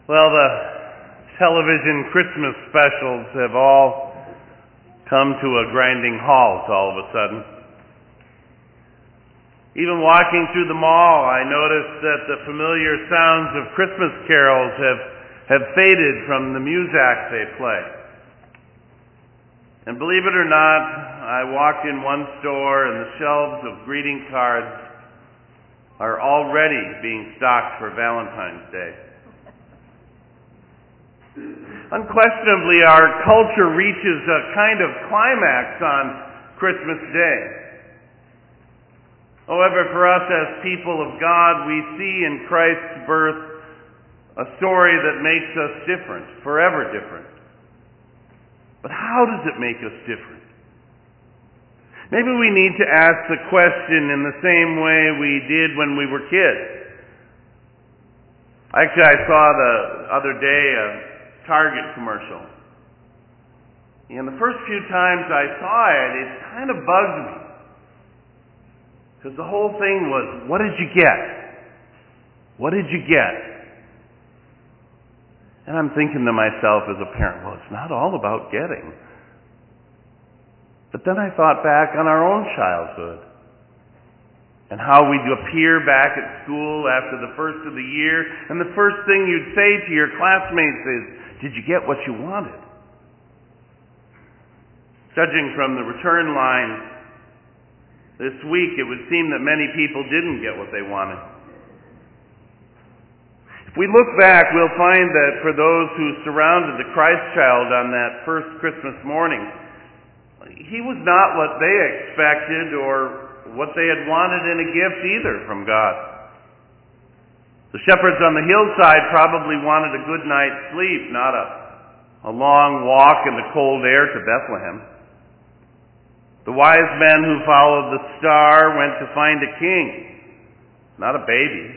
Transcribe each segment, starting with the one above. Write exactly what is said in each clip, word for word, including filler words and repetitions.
Well, the television Christmas specials have all come to a grinding halt all of a sudden. Even walking through the mall, I noticed that the familiar sounds of Christmas carols have, have faded from the muzak they play. And believe it or not, I walked in one store and the shelves of greeting cards are already being stocked for Valentine's Day. Unquestionably, our culture reaches a kind of climax on Christmas Day. However, for us as people of God, we see in Christ's birth a story that makes us different, forever different. But how does it make us different? Maybe we need to ask the question in the same way we did when we were kids. Actually, I saw the other day a Target commercial. And the first few times I saw it, it kind of bugged me. Because the whole thing was, what did you get? What did you get? And I'm thinking to myself as a parent, well, it's not all about getting. But then I thought back on our own childhood and how we'd appear back at school after the first of the year, and the first thing you'd say to your classmates is, did you get what you wanted? Judging from the return line this week, it would seem that many people didn't get what they wanted. If we look back, we'll find that for those who surrounded the Christ child on that first Christmas morning, he was not what they expected or what they had wanted in a gift either from God. The shepherds on the hillside probably wanted a good night's sleep, not a, a long walk in the cold air to Bethlehem. The wise men who followed the star went to find a king, not a baby.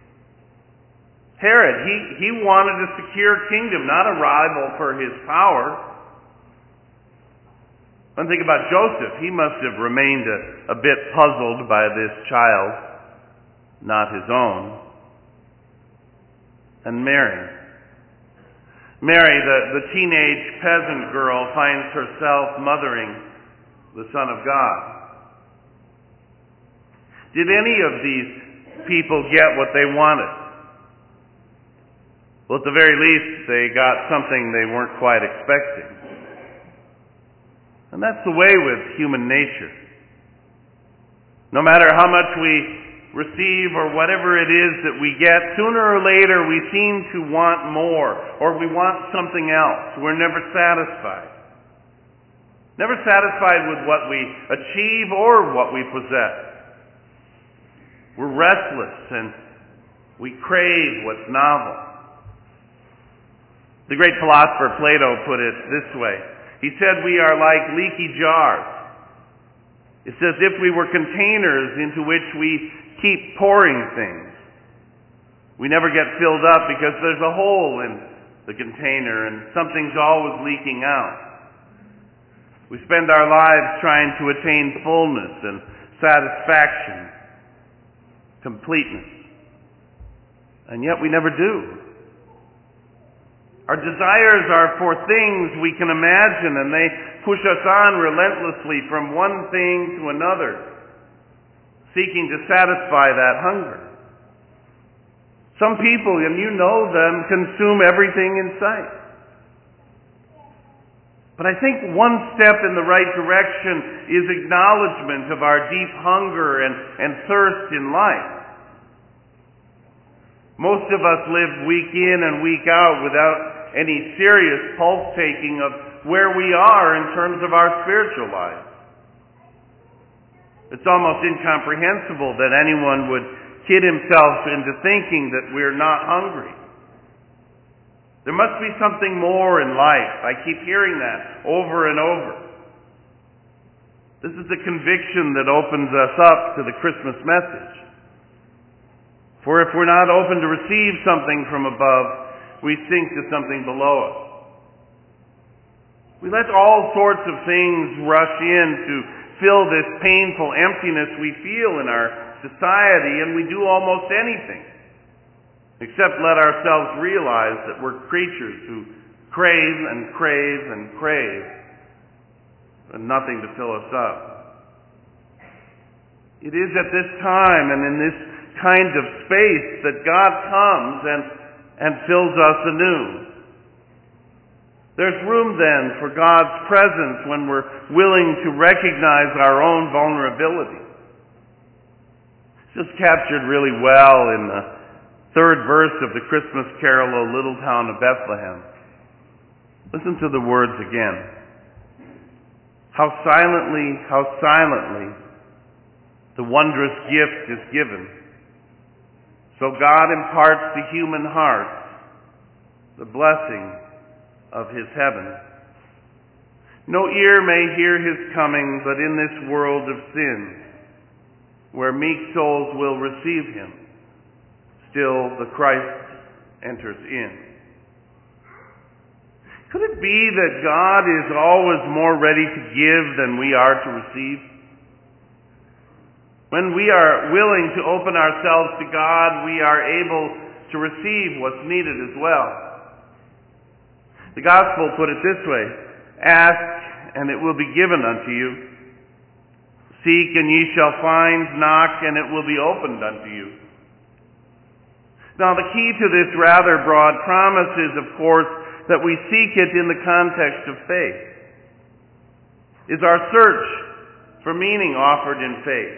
Herod, he, he wanted a secure kingdom, not a rival for his power. One thing about Joseph, he must have remained a, a bit puzzled by this child, not his own. And Mary. Mary, the, the teenage peasant girl, finds herself mothering the Son of God. Did any of these people get what they wanted? Well, at the very least, they got something they weren't quite expecting. And that's the way with human nature. No matter how much we receive or whatever it is that we get, sooner or later we seem to want more, or we want something else. We're never satisfied. Never satisfied with what we achieve or what we possess. We're restless and we crave what's novel. The great philosopher Plato put it this way. He said we are like leaky jars. It's as if we were containers into which we keep pouring things. We never get filled up because there's a hole in the container and something's always leaking out. We spend our lives trying to attain fullness and satisfaction, completeness. And yet we never do. Our desires are for things we can imagine, and they push us on relentlessly from one thing to another, seeking to satisfy that hunger. Some people, and you know them, consume everything in sight. But I think one step in the right direction is acknowledgement of our deep hunger and, and thirst in life. Most of us live week in and week out without any serious pulse-taking of where we are in terms of our spiritual lives. It's almost incomprehensible that anyone would kid himself into thinking that we're not hungry. There must be something more in life. I keep hearing that over and over. This is the conviction that opens us up to the Christmas message. For if we're not open to receive something from above, we sink to something below us. We let all sorts of things rush in to fill this painful emptiness we feel in our society, and we do almost anything except let ourselves realize that we're creatures who crave and crave and crave, but nothing to fill us up. It is at this time and in this kind of space that God comes and, and fills us anew. There's room then for God's presence when we're willing to recognize our own vulnerability. It's just captured really well in the third verse of the Christmas carol, O Little Town of Bethlehem. Listen to the words again. How silently, how silently the wondrous gift is given. So God imparts to human hearts the blessing of his heaven. No ear may hear his coming, but in this world of sin, where meek souls will receive him, still the Christ enters in. Could it be that God is always more ready to give than we are to receive? When we are willing to open ourselves to God, we are able to receive what's needed as well. The gospel put it this way: ask, and it will be given unto you. Seek, and ye shall find. Knock, and it will be opened unto you. Now, the key to this rather broad promise is, of course, that we seek it in the context of faith. Is our search for meaning offered in faith?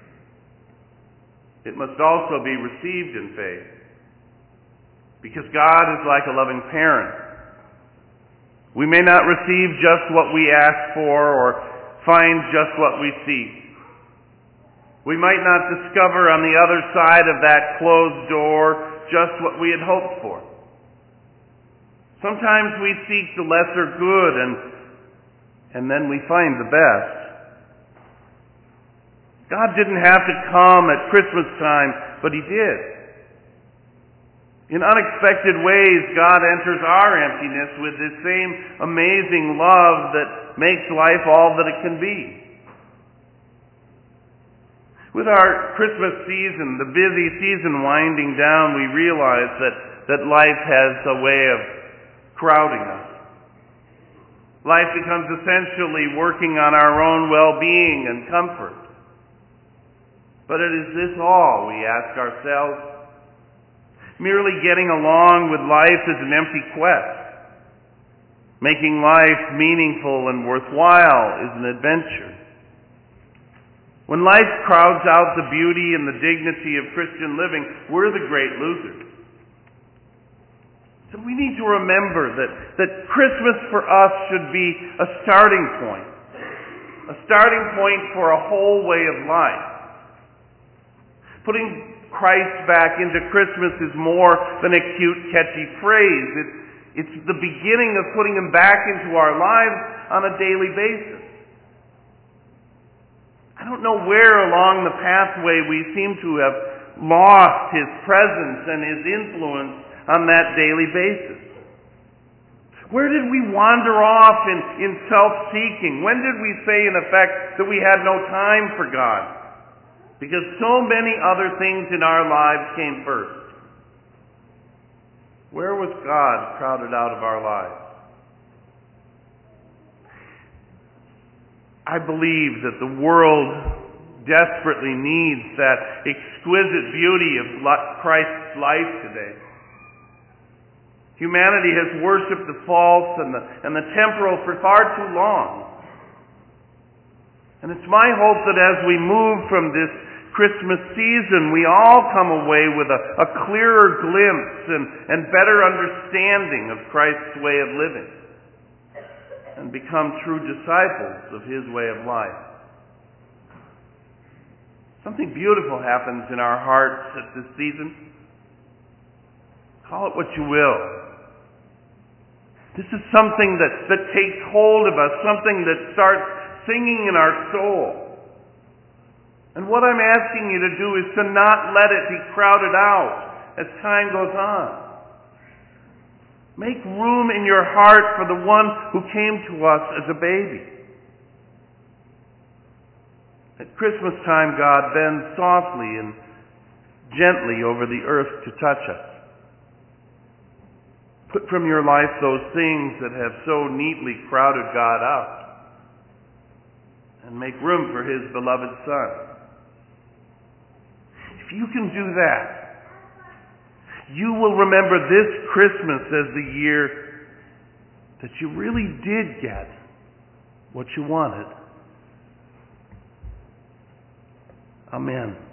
It must also be received in faith. Because God is like a loving parent. We may not receive just what we ask for or find just what we seek. We might not discover on the other side of that closed door just what we had hoped for. Sometimes we seek the lesser good and, and then we find the best. God didn't have to come at Christmas time, but he did. In unexpected ways, God enters our emptiness with this same amazing love that makes life all that it can be. With our Christmas season, the busy season winding down, we realize that, that life has a way of crowding us. Life becomes essentially working on our own well-being and comfort. But it is this all, we ask ourselves? Merely getting along with life is an empty quest. Making life meaningful and worthwhile is an adventure. When life crowds out the beauty and the dignity of Christian living, we're the great losers. So we need to remember that, that Christmas for us should be a starting point. A starting point for a whole way of life. Putting Christ back into Christmas is more than a cute, catchy phrase. It's, it's the beginning of putting him back into our lives on a daily basis. I don't know where along the pathway we seem to have lost his presence and his influence on that daily basis. Where did we wander off in, in self-seeking? When did we say, in effect, that we had no time for God? Because so many other things in our lives came first. Where was God crowded out of our lives? I believe that the world desperately needs that exquisite beauty of Christ's life today. Humanity has worshipped the false and the, and the temporal for far too long. And it's my hope that as we move from this Christmas season, we all come away with a, a clearer glimpse and, and better understanding of Christ's way of living and become true disciples of his way of life. Something beautiful happens in our hearts at this season. Call it what you will. This is something that, that takes hold of us, something that starts singing in our soul. And what I'm asking you to do is to not let it be crowded out as time goes on. Make room in your heart for the one who came to us as a baby. At Christmas time, God bends softly and gently over the earth to touch us. Put from your life those things that have so neatly crowded God out, and make room for His beloved Son. If you can do that, you will remember this Christmas as the year that you really did get what you wanted. Amen.